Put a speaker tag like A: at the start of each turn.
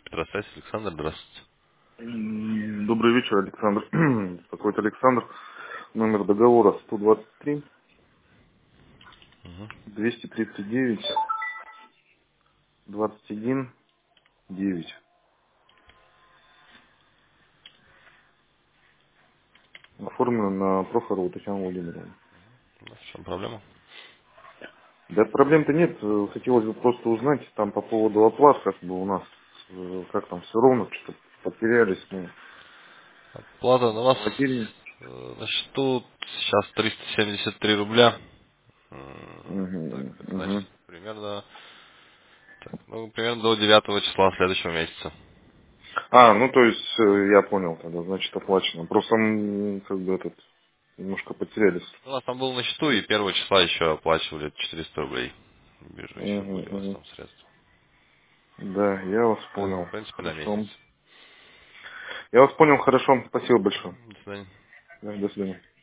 A: Здравствуйте, Александр, здравствуйте.
B: Добрый вечер, Александр. Беспокоит Александр. Номер договора 123 239 21 9. Оформлено на Прохорову Татьяну Владимировну.
A: В чем проблема?
B: Да проблем-то нет. Хотелось бы просто узнать там по поводу оплат, как бы у нас, как там все ровно, что-то потерялись мы.
A: Плата у вас
B: Потеряны.
A: на счету сейчас 373 рубля. Так,
B: Мгм,
A: это значит
B: мгм.
A: примерно, примерно до 9 числа следующего месяца.
B: Ну то есть я понял тогда, значит оплачено. Просто как бы немножко потерялись.
A: У нас там был на счету, и 1 числа еще оплачивали 400 рублей. Вижу, еще
B: Мгм,
A: были у вас
B: мгм.
A: там средства.
B: Да, я вас
A: Поэтому,
B: понял.
A: в принципе, на месяц.
B: Хорошо. Я вас понял, хорошо. Спасибо большое.
A: До свидания.
B: Да, до свидания.